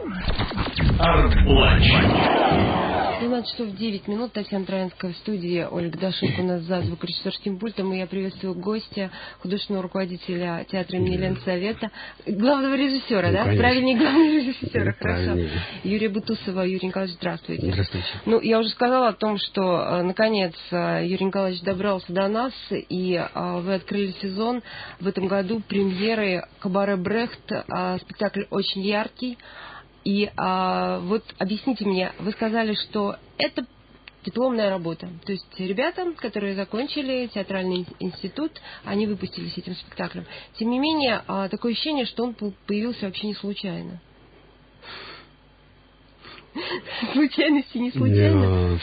Арт-Ланч. 12 часов 9 минут. Татьяна Троянская в студии. Ольга Дашенко у нас за звукорежиссерским пультом. И я приветствую гостя, художественного руководителя театра имени Ленсовета, главного режиссера, да? Конечно. Правильнее, главного режиссера, хорошо. Правильнее. Юрия Бутусова. Юрий Николаевич, здравствуйте. Здравствуйте. Ну, я уже сказала о том, что, наконец, Юрий Николаевич добрался до нас, и вы открыли сезон в этом году премьеры «Кабаре Брехт». Спектакль очень яркий. И вот объясните мне, вы сказали, что это дипломная работа. То есть ребята, которые закончили театральный институт, они выпустились этим спектаклем. Тем не менее, такое ощущение, что он появился вообще не случайно. Случайности не случайно?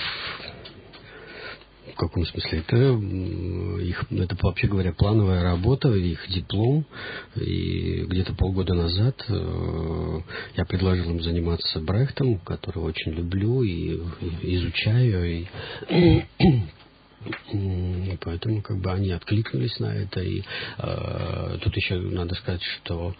В каком смысле? Это, вообще говоря, плановая работа, их диплом. И где-то полгода назад я предложил им заниматься Брехтом, которого очень люблю и изучаю. И поэтому они откликнулись на это. И тут еще надо сказать, что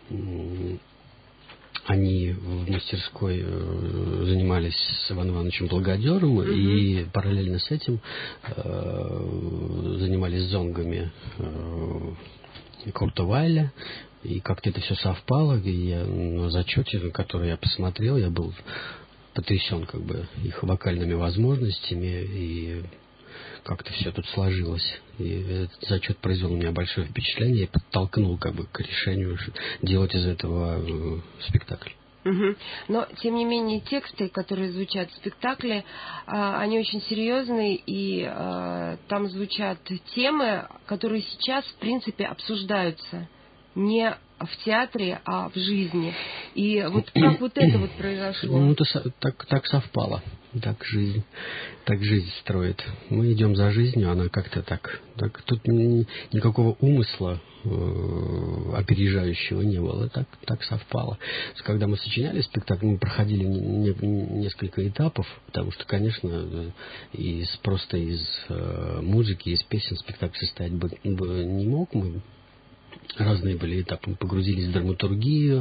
они в мастерской занимались с Иваном Ивановичем Благодером, и параллельно с этим занимались зонгами Курта Вайля. И как-то это все совпало, и я на зачете, который я посмотрел, я был потрясен их вокальными возможностями, и как-то все тут сложилось. И этот зачет произвел на меня большое впечатление и подтолкнул к решению делать из этого спектакль. Но, тем не менее, тексты, которые звучат в спектакле, они очень серьезные, и там звучат темы, которые сейчас, в принципе, обсуждаются не в театре, а в жизни. И вот как вот это вот произошло? Ну, так совпало. Так жизнь строит. Мы идем за жизнью, она как-то так. Тут никакого умысла опережающего не было. Так совпало. Когда мы сочиняли спектакль, мы проходили несколько этапов, потому что, конечно, просто из музыки, из песен спектакль состоять бы не мог. Мы разные были этапы. Мы погрузились в драматургию,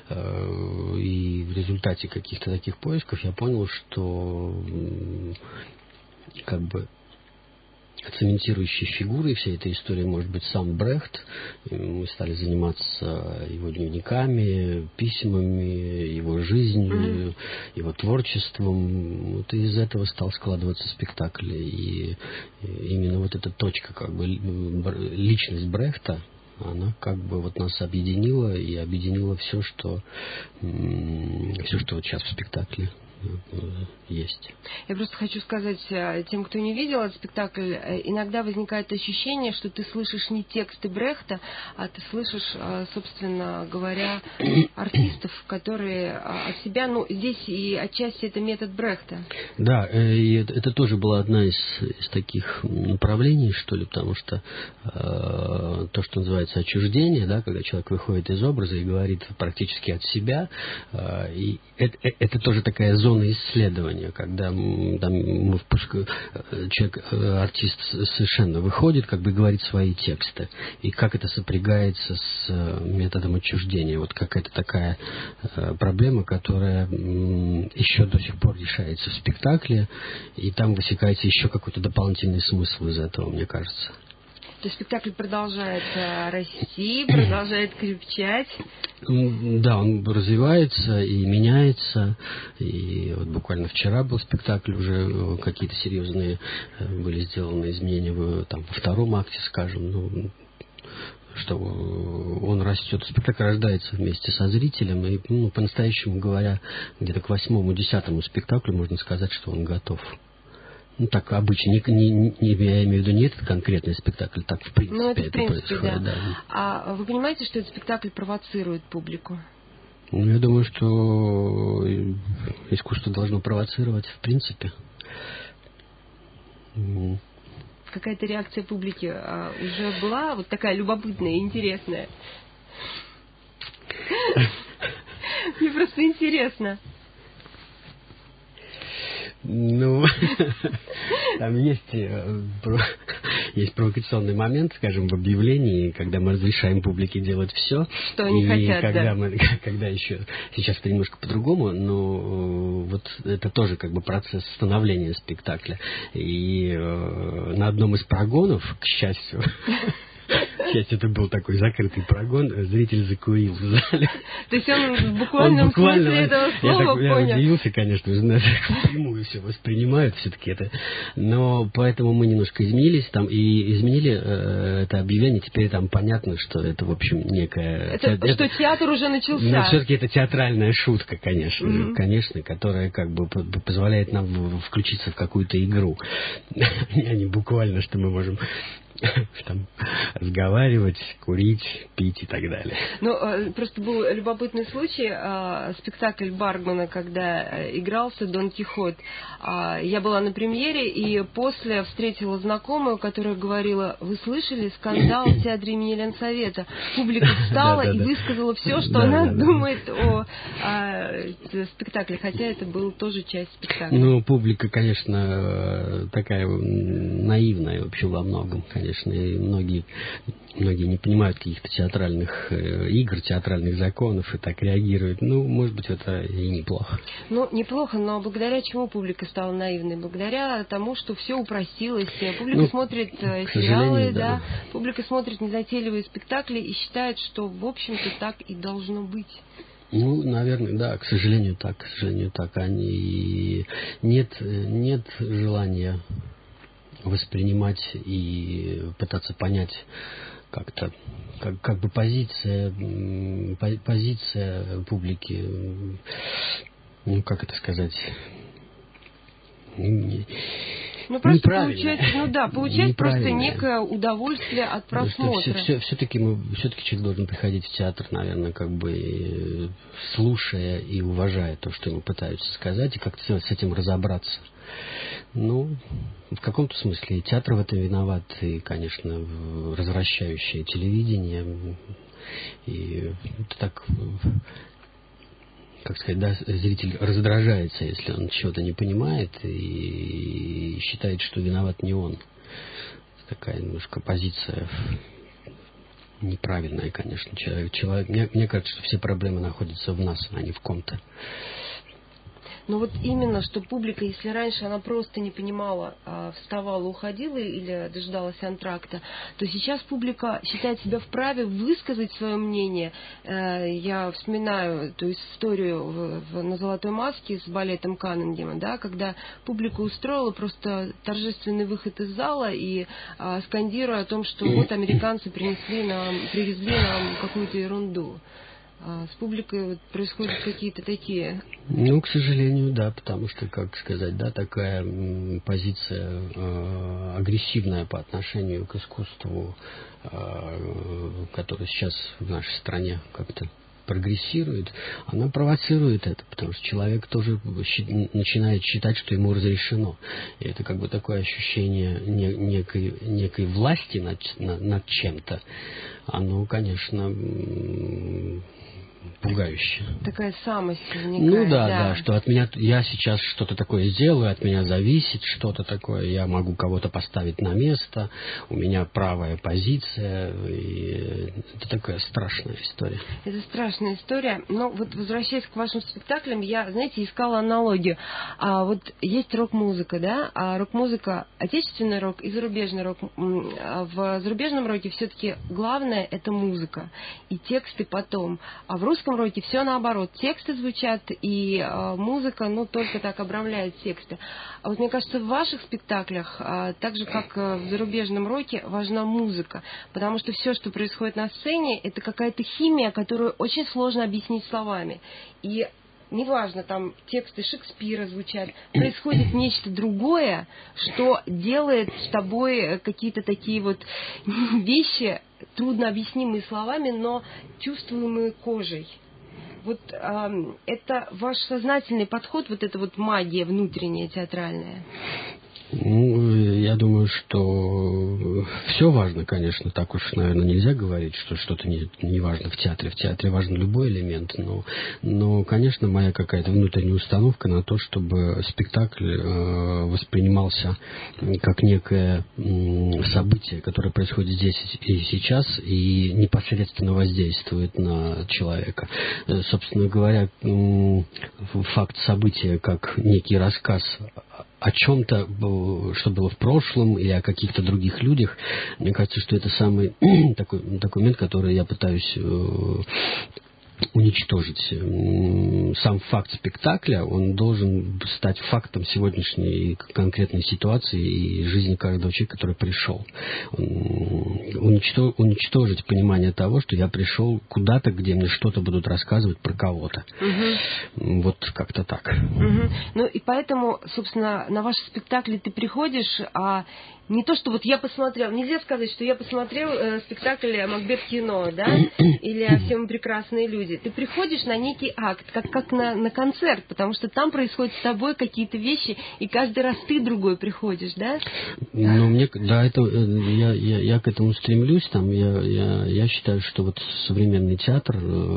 и в результате каких-то таких поисков я понял, что цементирующей фигурой всей этой истории может быть сам Брехт. Мы стали заниматься его дневниками, письмами, его жизнью, его творчеством. Вот из этого стал складываться спектакль. И именно вот эта точка, личность Брехта, она нас объединила и объединила все, что вот сейчас в спектакле есть. Я просто хочу сказать тем, кто не видел этот спектакль, иногда возникает ощущение, что ты слышишь не тексты Брехта, а ты слышишь, собственно говоря, артистов, которые от себя, здесь и отчасти это метод Брехта. Да, и это тоже была одна из таких направлений, что ли, потому что то, что называется отчуждение, да, когда человек выходит из образа и говорит практически от себя, и это тоже такая зона исследования, когда артист совершенно выходит, говорит свои тексты, и как это сопрягается с методом отчуждения. Вот какая-то такая проблема, которая еще до сих пор решается в спектакле, и там высекается еще какой-то дополнительный смысл из этого, мне кажется. То есть спектакль продолжает расти, продолжает крепчать. Да, он развивается и меняется. И вот буквально вчера был спектакль, уже какие-то серьезные были сделаны изменения во втором акте, скажем. Что он растет. Спектакль рождается вместе со зрителем. И, по-настоящему говоря, где-то к 8-10 спектаклю можно сказать, что он готов. Так обычно, я имею в виду не этот конкретный спектакль, так в принципе это происходит. Да. А вы понимаете, что этот спектакль провоцирует публику? Я думаю, что искусство должно провоцировать в принципе. Какая-то реакция публики уже была, вот такая любопытная и интересная? Мне просто интересно. Там есть есть провокационный момент, скажем, в объявлении, когда мы разрешаем публике делать все. Что они хотят, когда еще, сейчас это немножко по-другому, но вот это тоже как бы процесс становления спектакля. И на одном из прогонов, к счастью, это был такой закрытый прогон, зритель закурил в зале. То есть он в буквальном смысле этого слова я понял. Я удивился, конечно, напрямую все воспринимают все-таки это. Но поэтому мы немножко изменились там и изменили это объявление. Теперь там понятно, что это, в общем, некая... Что театр уже начался. Но все-таки это театральная шутка, конечно, конечно, которая как бы позволяет нам включиться в какую-то игру. А не буквально, что мы можем... там разговаривать, курить, пить и так далее. Ну, просто был любопытный случай, спектакль Баргмана, когда игрался Дон Кихот. Я была на премьере, и после встретила знакомую, которая говорила: вы слышали скандал в театре имени Ленсовета? Публика встала и высказала все, что она думает о спектакле, хотя это была тоже часть спектакля. Ну, публика, конечно, такая наивная вообще во многом, конечно, и многие не понимают каких-то театральных игр, театральных законов и так реагируют. Ну, может быть, это и неплохо. Ну, неплохо, но благодаря чему публика стала наивной? Благодаря тому, что все упростилось. Публика смотрит сериалы, да, публика смотрит незатейливые спектакли и считает, что, в общем-то, так и должно быть. Ну, наверное, да, к сожалению, так. Нет желания воспринимать и пытаться понять как-то, как бы позиция публики, ну, как это сказать, ну, просто получать просто некое удовольствие от просмотра. Все-таки человек должен приходить в театр, наверное, как бы слушая и уважая то, что ему пытаются сказать, и как-то с этим разобраться. Ну, в каком-то смысле и театр в этом виноват, и, конечно, развращающее телевидение. И это так, как сказать, да, зритель раздражается, если он чего-то не понимает и считает, что виноват не он. Такая немножко позиция неправильная, конечно. Мне кажется, что все проблемы находятся в нас, а не в ком-то. Но вот именно, что публика, если раньше она просто не понимала, вставала, уходила или дождалась антракта, то сейчас публика считает себя вправе высказать свое мнение. Я вспоминаю ту историю на «Золотой маске» с балетом Каннингема, да, когда публика устроила просто торжественный выход из зала и скандируя о том, что вот американцы привезли нам какую-то ерунду. С публикой вот происходят какие-то такие... Ну, к сожалению, да, потому что, как сказать, да, такая позиция агрессивная по отношению к искусству, которая сейчас в нашей стране как-то прогрессирует, она провоцирует это, потому что человек тоже начинает считать, что ему разрешено. И это как бы такое ощущение некой власти над чем-то. Оно, конечно, пугающе. Такая самость возникает. Ну да, что от меня, я сейчас что-то такое сделаю, от меня зависит что-то такое, я могу кого-то поставить на место, у меня правая позиция, и это такая страшная история. Это страшная история, но вот возвращаясь к вашим спектаклям, я, знаете, искала аналогию. Вот есть рок-музыка, да, а рок-музыка, отечественный рок и зарубежный рок. В зарубежном роке все-таки главное это музыка и тексты потом, а в русском роке все наоборот. Тексты звучат, и музыка, только так обрамляет тексты. А вот мне кажется, в ваших спектаклях, так же, как в зарубежном роке, важна музыка. Потому что все, что происходит на сцене, это какая-то химия, которую очень сложно объяснить словами. И неважно, там тексты Шекспира звучат, происходит нечто другое, что делает с тобой какие-то такие вот вещи, трудно объяснимые словами, но чувствуемые кожей. Вот это ваш сознательный подход, вот эта вот магия внутренняя, театральная? Я думаю, что все важно, конечно, так уж, наверное, нельзя говорить, что что-то не важно в театре. В театре важен любой элемент, но, конечно, моя какая-то внутренняя установка на то, чтобы спектакль воспринимался как некое событие, которое происходит здесь и сейчас, и непосредственно воздействует на человека. Собственно говоря, факт события как некий рассказ о чем-то, что было в прошлом, или о каких-то других людях. Мне кажется, что это самый такой момент, который я пытаюсь уничтожить. Сам факт спектакля, он должен стать фактом сегодняшней конкретной ситуации и жизни каждого человека, который пришел. Уничтожить понимание того, что я пришел куда-то, где мне что-то будут рассказывать про кого-то. Вот как-то так. Ну и поэтому, собственно, на ваши спектакли ты приходишь, а не то, что вот я посмотрел, нельзя сказать, что я посмотрел спектакль «Макбет кино», да, или «Все мы прекрасные люди». Ты приходишь на некий акт, как на концерт, потому что там происходят с тобой какие-то вещи, и каждый раз ты другой приходишь, да? Ну, я к этому стремлюсь. Я считаю, что вот современный театр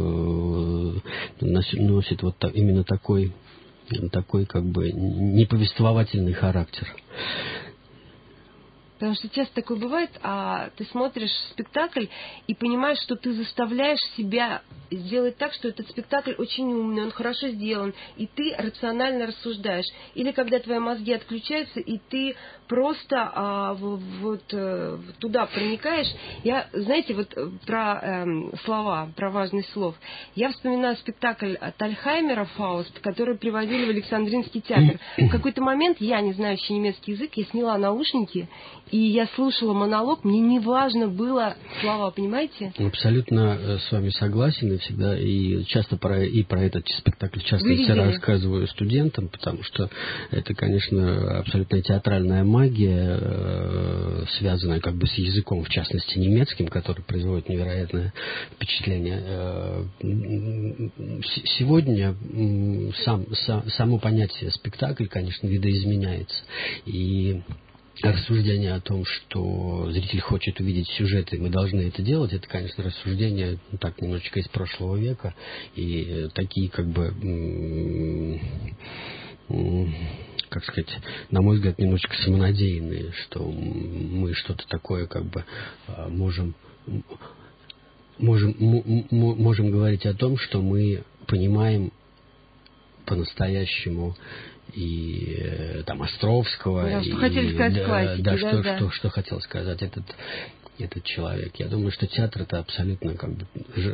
носит вот именно такой как бы неповествовательный характер. Потому что часто такое бывает, а ты смотришь спектакль и понимаешь, что ты заставляешь себя сделать так, что этот спектакль очень умный, он хорошо сделан, и ты рационально рассуждаешь. Или когда твои мозги отключаются, и ты просто туда проникаешь. Знаете, вот про слова, про важность слов. Я вспоминаю спектакль Тальхаймера «Фауст», который приводили в Александринский театр. В какой-то момент, я, не знающий немецкий язык, я сняла наушники, и я слушала монолог, мне не важно было слова, понимаете? Абсолютно с вами согласен, и всегда, и часто про этот спектакль часто я рассказываю студентам, потому что это, конечно, абсолютно театральная магия, связанная как бы с языком, в частности, немецким, который производит невероятное впечатление. Сегодня само понятие спектакль, конечно, видоизменяется, и рассуждение о том, что зритель хочет увидеть сюжет, и мы должны это делать, это, конечно, рассуждение так немножечко из прошлого века, и такие, как бы, как сказать, на мой взгляд, немножечко самонадеянные, что мы что-то такое, как бы, можем говорить о том, что мы понимаем по-настоящему и там Островского, да, что хотели сказать классики, что хотел сказать этот человек. Я думаю, что театр — это абсолютно как бы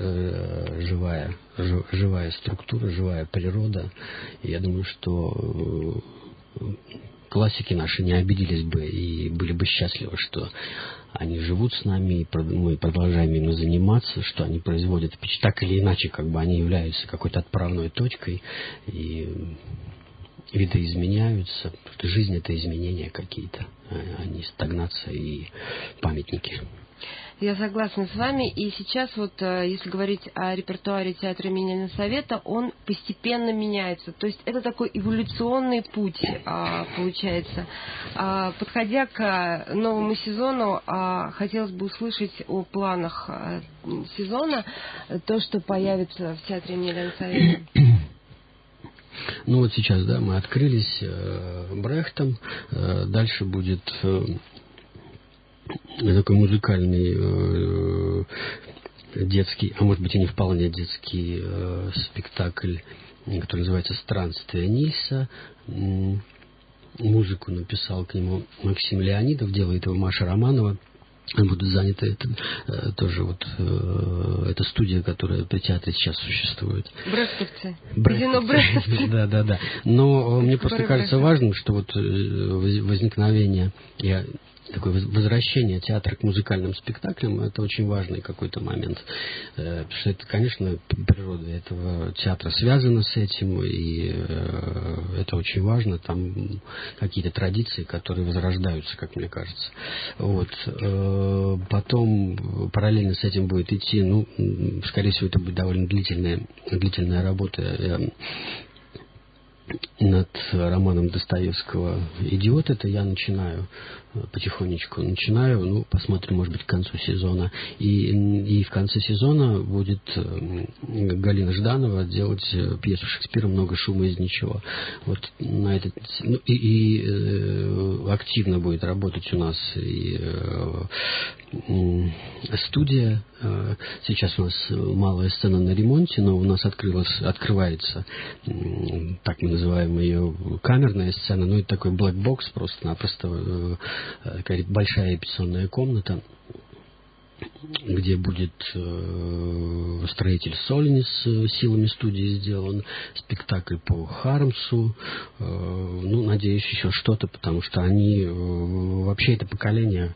живая структура, живая природа. И я думаю, что классики наши не обиделись бы и были бы счастливы, что они живут с нами, и мы продолжаем ими заниматься, что они производят впечатление. Так или иначе, как бы они являются какой-то отправной точкой, и видоизменяются, потому что жизнь — это изменения какие-то, а не стагнация и памятники. Я согласна с вами. И сейчас вот, если говорить о репертуаре театра имени Ленсовета, он постепенно меняется. То есть это такой эволюционный путь, получается. Подходя к новому сезону, хотелось бы услышать о планах сезона, то, что появится в театре имени Ленсовета. Ну вот сейчас, да, мы открылись Брехтом. Дальше будет такой музыкальный детский, а может быть и не вполне детский спектакль, который называется «Странствие Нильса». Музыку написал к нему Максим Леонидов, делает его Маша Романова. Будут заняты тоже вот эта студия, которая при театре сейчас существует. Брехтовцы. Да. Но мне просто кажется важным, что вот возникновение такое возвращение театра к музыкальным спектаклям — это очень важный какой-то момент. Потому что это, конечно, природа этого театра связана с этим, и это очень важно. Там какие-то традиции, которые возрождаются, как мне кажется. Вот. Потом параллельно с этим будет идти, скорее всего, это будет довольно длительная работа над романом Достоевского «Идиот». Это я начинаю, потихонечку начинаю, посмотрим, может быть, к концу сезона. И в конце сезона будет Галина Жданова делать пьесу Шекспира «Много шума из ничего». Вот на этот... активно будет работать у нас и студия. Сейчас у нас малая сцена на ремонте, но у нас открывается, так мы называем ее, камерная сцена. Это такой блэк-бокс, просто-напросто такая большая репетиционная комната, где будет «Строитель Сольни» с силами студии сделан, спектакль по Хармсу, надеюсь, еще что-то, потому что они, вообще это поколение,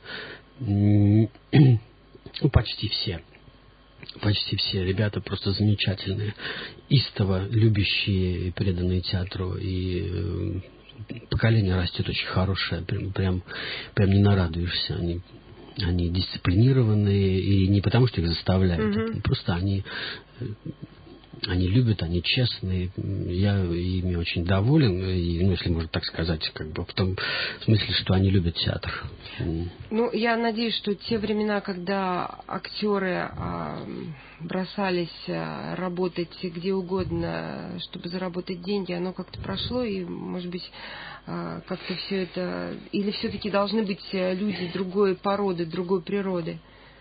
почти все ребята просто замечательные, истово любящие и преданные театру, и поколение растет очень хорошее, прям не нарадуешься. Они дисциплинированные, и не потому, что их заставляют, просто они любят, они честные. Я ими очень доволен, если можно так сказать, в том смысле, что они любят театр. Я надеюсь, что те времена, когда актеры бросались работать где угодно, чтобы заработать деньги, оно как-то прошло, и, может быть, как-то все это... Или все-таки должны быть люди другой породы, другой природы?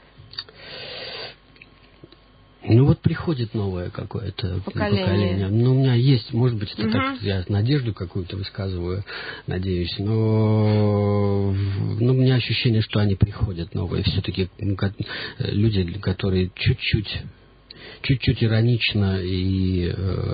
Приходит новое какое-то поколение. У меня есть, может быть, это так, я надежду какую-то высказываю, надеюсь, но у меня ощущение, что они приходят новые. Все-таки люди, которые чуть-чуть иронично и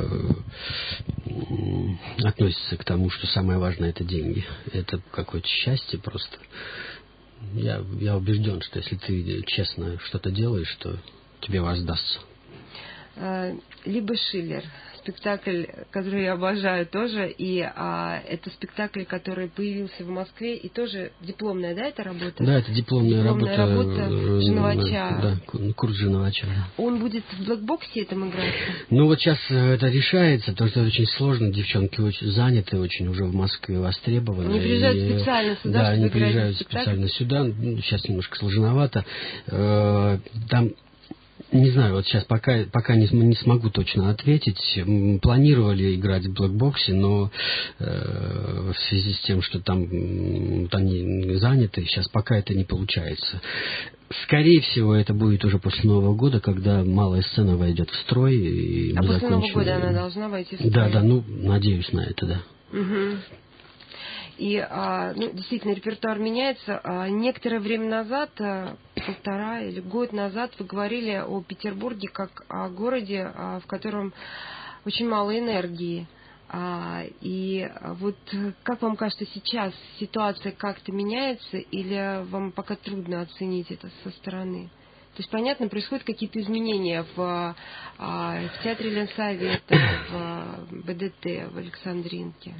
относятся к тому, что самое важное — это деньги. Это какое-то счастье просто. Я убежден, что если ты честно что-то делаешь, то тебе воздастся. Либо Шиллер, спектакль, который я обожаю тоже, и это спектакль, который появился в Москве, и тоже дипломная, да, это работа? Да, это дипломная работа Женовача. Да, курс Женовача. Он будет в блэкбоксе этом играть? Сейчас это решается, потому что это очень сложно, девчонки очень заняты, очень уже в Москве востребованы. Они приезжают специально сюда, да, чтобы они играть приезжают специально сюда, сейчас немножко сложновато. Там... Не знаю, сейчас пока не смогу точно ответить. Планировали играть в блэкбоксе, но в связи с тем, что там они заняты, сейчас пока это не получается. Скорее всего, это будет уже после Нового года, когда малая сцена войдет в строй. И мы после закончим. Нового года она должна войти в строй? Да, надеюсь на это, да. Угу. И действительно, репертуар меняется. Некоторое время назад, полтора или год назад, вы говорили о Петербурге как о городе, в котором очень мало энергии. И вот как вам кажется, сейчас ситуация как-то меняется, или вам пока трудно оценить это со стороны? То есть, понятно, происходят какие-то изменения в театре Ленсовета, в БДТ, в Александринке.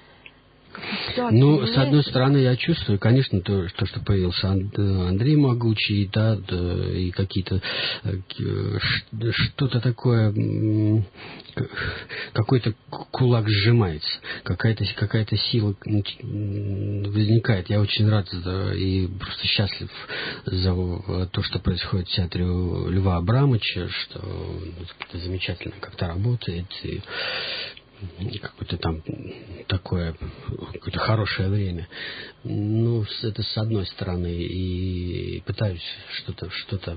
С одной стороны, я чувствую, конечно, то, что появился Андрей Могучий, да, и какие-то что-то такое, какой-то кулак сжимается, какая-то сила возникает. Я очень рад и просто счастлив за то, что происходит в театре Льва Абрамовича, что это замечательно как-то работает, и какое-то там такое, какое-то хорошее время. Это с одной стороны. И пытаюсь что-то,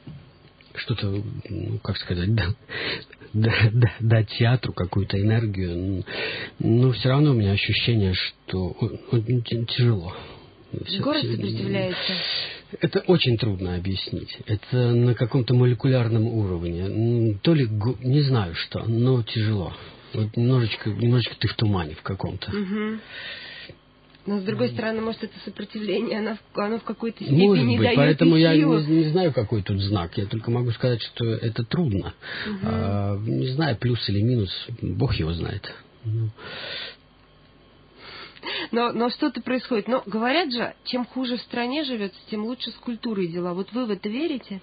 как сказать, дать театру какую-то энергию. Но все равно у меня ощущение, что тяжело. Город сопротивляется? Это очень трудно объяснить. Это на каком-то молекулярном уровне. То ли, не знаю что, но тяжело. Немножечко ты в тумане в каком-то. Угу. Но, с другой стороны, может, это сопротивление, оно в какой-то степени может быть, дает поэтому я силу. не знаю, какой тут знак. Я только могу сказать, что это трудно. Угу. Не знаю, плюс или минус, Бог его знает. Но что-то происходит. Но говорят же, чем хуже в стране живется, тем лучше с культурой дела. Вот вы в это верите?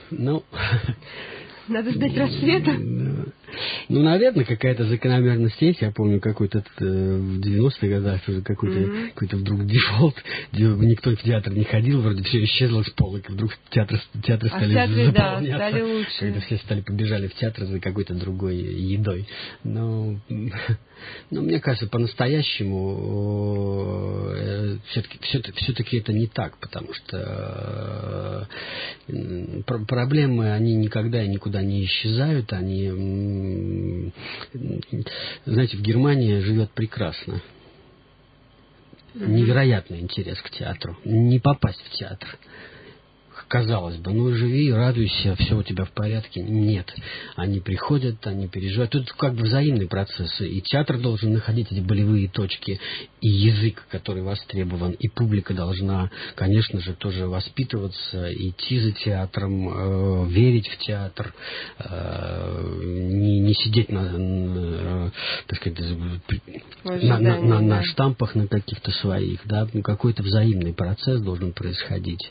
Ну... Надо ждать рассвета? Ну, наверное, какая-то закономерность есть. Я помню, какой-то в 90-х годах уже какой-то вдруг дефолт. Никто в театр не ходил, вроде все исчезло с полок. Вдруг театры стали заполняться. Да, стали лучше. Когда все побежали в театр за какой-то другой едой. Но мне кажется, по-настоящему все-таки это не так, потому что проблемы, они никогда и никуда не исчезают, они, знаете, в Германии живет прекрасно. Невероятный интерес к театру. Не попасть в театр. Казалось бы, ну живи, радуйся, все у тебя в порядке. Нет. Они приходят, они переживают. Тут как бы взаимные процессы. И театр должен находить эти болевые точки, и язык, который востребован, и публика должна, конечно же, тоже воспитываться, идти за театром, верить в театр, не сидеть так сказать, на штампах на каких-то своих. Да? Какой-то взаимный процесс должен происходить.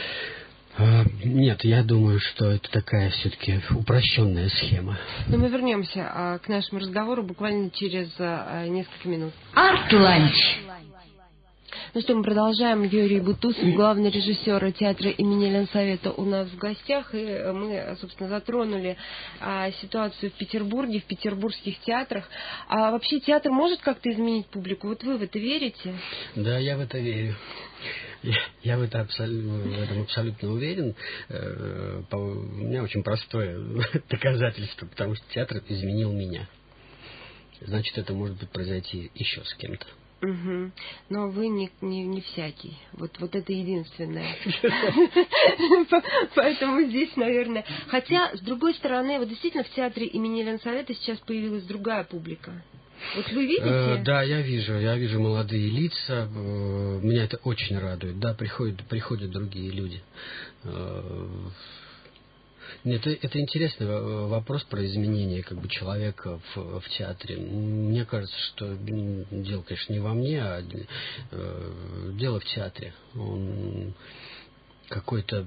Нет, я думаю, что это такая все-таки упрощенная схема. Но мы вернемся к нашему разговору буквально через несколько минут. Арт-ланч. Ну что, мы продолжаем. Юрий Бутусов, главный режиссер театра имени Ленсовета, у нас в гостях. И мы, собственно, затронули ситуацию в Петербурге, в петербургских театрах. А вообще театр может как-то изменить публику? Вот вы в это верите? Да, я в это верю. Я в этом абсолютно уверен. У меня очень простое доказательство, потому что театр изменил меня. Значит, это может быть произойти еще с кем-то. Угу. Но вы не всякий. Вот это единственное. Поэтому здесь, наверное... Хотя, с другой стороны, вот действительно в театре имени Ленсовета сейчас появилась другая публика. Вот вы видите? Да, я вижу молодые лица. Меня это очень радует. Да, приходят другие люди. Нет, это интересный вопрос про изменение как бы человека в театре. Мне кажется, что дело, конечно, не во мне, а дело в театре. Он какой-то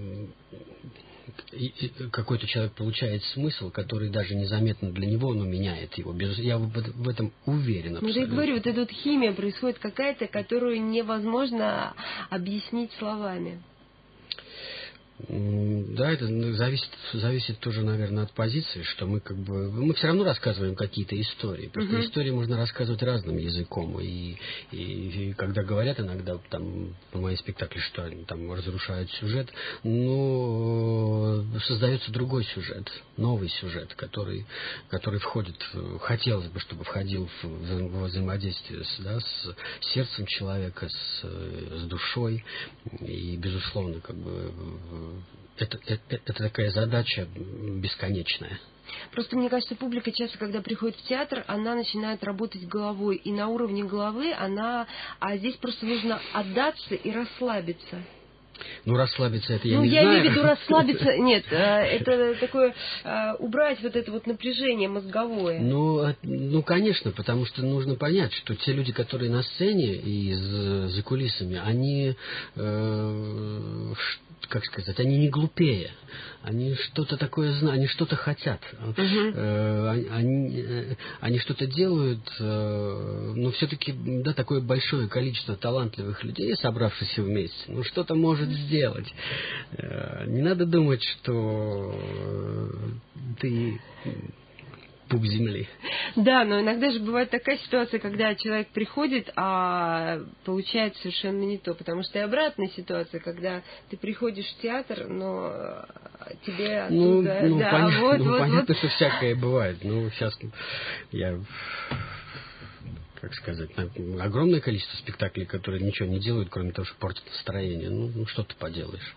человек получает смысл, который даже незаметно для него, но меняет его. Я в этом уверен абсолютно. Ну, я говорю, вот эта вот химия происходит какая-то, которую невозможно объяснить словами. Да, это зависит тоже, наверное, от позиции, что мы все равно рассказываем какие-то истории. Просто истории можно рассказывать разным языком. И когда говорят иногда там по моим спектаклям, что они там разрушают сюжет, но создается другой сюжет, новый сюжет, который входит, хотелось бы, чтобы входил в взаимодействие с сердцем человека, с душой. И, безусловно, это такая задача бесконечная. Просто мне кажется, публика часто, когда приходит в театр, она начинает работать головой. И на уровне головы а здесь просто нужно отдаться и расслабиться. Ну, расслабиться это я не знаю. Ну, я имею в виду расслабиться. Нет, это такое, убрать вот это вот напряжение мозговое. Ну, конечно, потому что нужно понять, что те люди, которые на сцене и за кулисами, они, как сказать, они не глупее. Они что-то такое знают, они что-то хотят. Они что-то делают, но все-таки, да, такое большое количество талантливых людей, собравшихся вместе, ну, что-то может сделать. Не надо думать, что ты пуп земли. Да, но иногда же бывает такая ситуация, когда человек приходит, а получает совершенно не то. Потому что и обратная ситуация, когда ты приходишь в театр, но тебе оттуда... Понятно, что всякое бывает. Ну, сейчас я... Как сказать, огромное количество спектаклей, которые ничего не делают, кроме того, что портят настроение. Ну что ты поделаешь.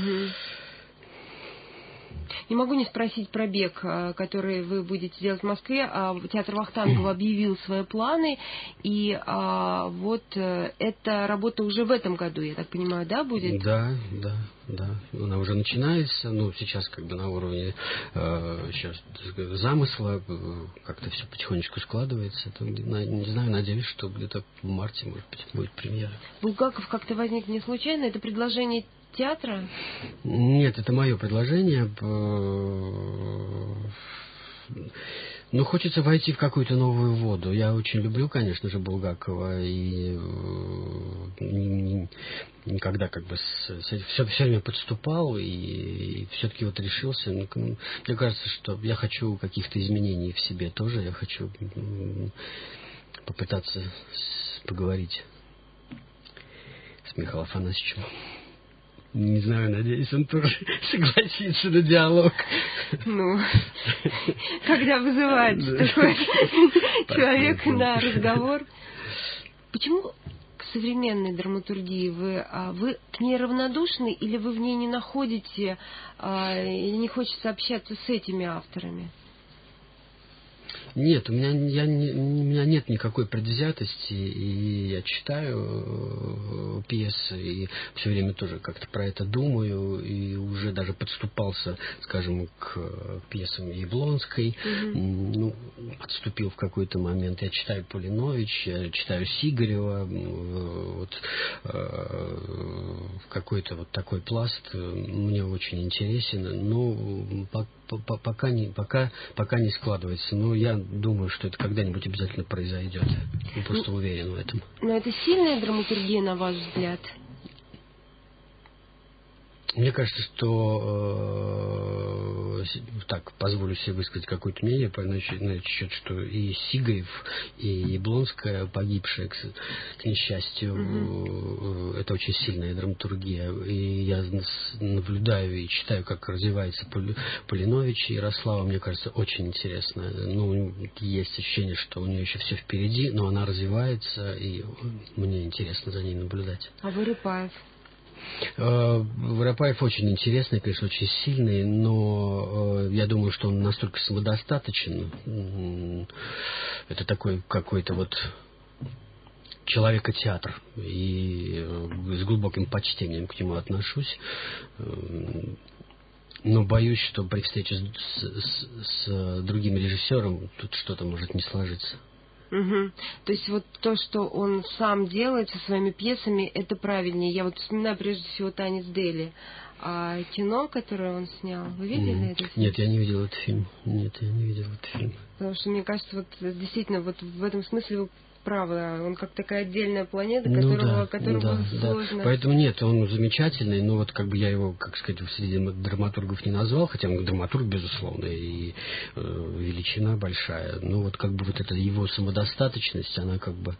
Не могу не спросить про бег, который вы будете делать в Москве. Театр Вахтангова объявил свои планы, и вот эта работа уже в этом году, я так понимаю, да, будет? Да. Она уже начинается, сейчас на уровне сейчас замысла, как-то все потихонечку складывается. Не знаю, надеюсь, что где-то в марте, может быть, будет премьера. Булгаков как-то возник не случайно, это предложение театра? Нет, это мое предложение. Но хочется войти в какую-то новую воду. Я очень люблю, конечно же, Булгакова, и никогда как бы все время подступал, и все-таки вот решился. Мне кажется, что я хочу каких-то изменений в себе тоже. Я хочу попытаться поговорить с Михаилом Афанасьевичем. Не знаю, надеюсь, он тоже согласится на диалог. Ну, когда вызывается такой человек на разговор. Почему к современной драматургии вы к ней равнодушны, или вы в ней не находите, или не хочется общаться с этими авторами? Нет, у меня нет никакой предвзятости, и я читаю пьесы, и все время тоже как-то про это думаю, и уже даже подступался, скажем, к пьесам Яблонской, ну, отступил в какой-то момент. Я читаю Полинович, я читаю Сигарева, вот какой-то вот такой пласт мне очень интересен, но пока не складывается. Но я думаю, что это когда-нибудь обязательно произойдет. Я просто уверен в этом. Но это сильная драматургия, на ваш взгляд? Мне кажется, что так, позволю себе высказать какое-то мнение на счет, что и Сигаев, и Яблонская, погибшая, к несчастью, это очень сильная драматургия. И я наблюдаю и читаю, как развивается Полинович и Ярослава. Мне кажется, очень интересно. Ну, есть ощущение, что у нее еще все впереди, но она развивается, и мне интересно за ней наблюдать. А Вырыпаев? Воропаев очень интересный, конечно, очень сильный, но я думаю, что он настолько самодостаточен. Это такой какой-то вот человека-театр, и с глубоким почтением к нему отношусь. Но боюсь, что при встрече с другим режиссером тут что-то может не сложиться. Угу. То есть вот то, что он сам делает со своими пьесами, это правильнее. Я вот вспоминаю прежде всего «Танец Дели». А кино, которое он снял, вы видели это? Нет, я не видел этот фильм. Потому что мне кажется, вот действительно, вот в этом смысле вы правы. Он как такая отдельная планета, которого сложно. Да. Поэтому нет, он замечательный, но вот как бы я его, как сказать, среди драматургов не назвал, хотя он драматург, безусловно, и величина большая. Но вот как бы вот эта его самодостаточность, она как бы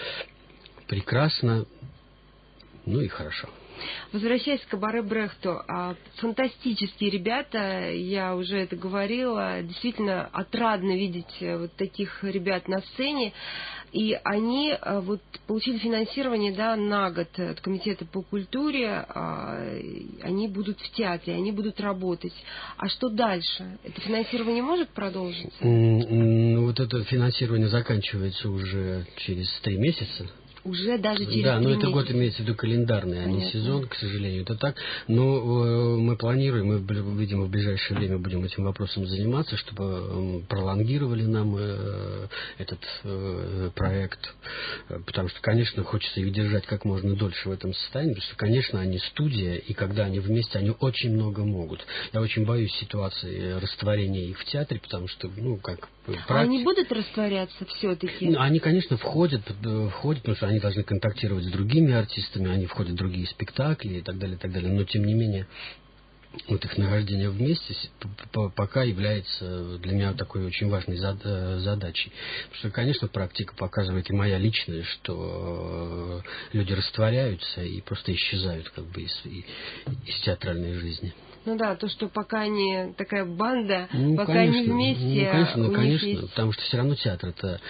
прекрасна, ну и хорошо. Возвращаясь к Кабаре Брехту, фантастические ребята, я уже это говорила, действительно отрадно видеть вот таких ребят на сцене, и они вот получили финансирование, да, на год от Комитета по культуре, они будут в театре, они будут работать. А что дальше? Это финансирование может продолжиться? Вот это финансирование заканчивается уже через 3 месяца. Уже даже через 3 месяца. Да, но это месяца. Год имеется в виду календарный, а не сезон, к сожалению, это так. Но мы планируем, мы, видимо, в ближайшее время будем этим вопросом заниматься, чтобы пролонгировали нам этот проект. Потому что, конечно, хочется их держать как можно дольше в этом состоянии, потому что, конечно, они студия, и когда они вместе, они очень много могут. Я очень боюсь ситуации растворения их в театре, потому что, ну, как... А они будут растворяться все-таки? Они, конечно, входят, потому что они должны контактировать с другими артистами, они входят в другие спектакли и так далее, но тем не менее вот их нахождение вместе пока является для меня такой очень важной задачей. Потому что, конечно, практика показывает, и моя личная, что люди растворяются и просто исчезают как бы из театральной жизни. Ну да, то, что пока они такая банда, пока конечно, они вместе, конечно, есть... потому что все равно театр это,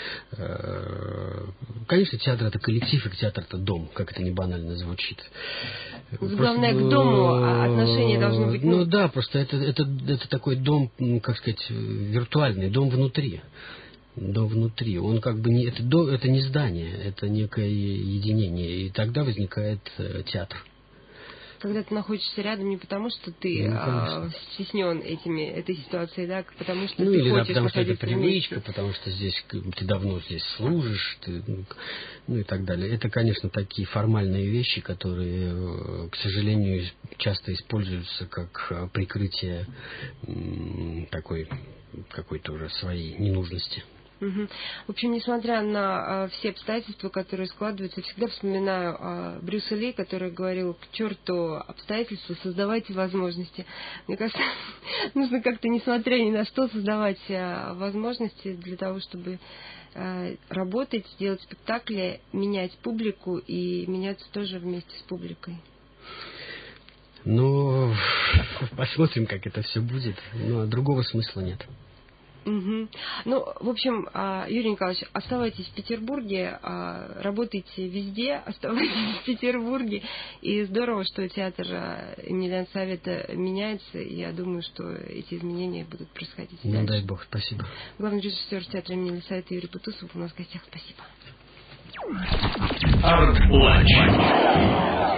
конечно, театр это коллектив, и театр это дом, как это не банально звучит. Главное, к дому отношения должны быть. Ну да, просто это такой дом, как сказать, виртуальный, дом внутри. Дом внутри. Он как бы не это не здание, это некое единение, и тогда возникает театр. когда ты находишься рядом не потому, что ты стеснен этой ситуацией, да, потому что ты или хочешь потому что это находиться привычка, вместе. потому что здесь ты давно здесь служишь, и так далее. Это, конечно, такие формальные вещи, которые, к сожалению, часто используются как прикрытие такой какой-то уже своей ненужности. Угу. В общем, несмотря на все обстоятельства, которые складываются, всегда вспоминаю Брюса Ли, который говорил: к черту обстоятельства, создавайте возможности. Мне кажется, нужно как-то, несмотря ни на что, создавать возможности для того, чтобы работать, делать спектакли, менять публику и меняться тоже вместе с публикой. Ну, посмотрим, как это все будет. Но другого смысла нет. Угу. Ну, в общем, Юрий Николаевич, оставайтесь в Петербурге, работайте везде, оставайтесь в Петербурге. И здорово, что театр имени Ленсовета меняется. И я думаю, что эти изменения будут происходить дальше. Дай бог, спасибо. Главный режиссер театра имени Ленсовета Юрий Бутусов у нас в гостях. Спасибо. Art Lunch.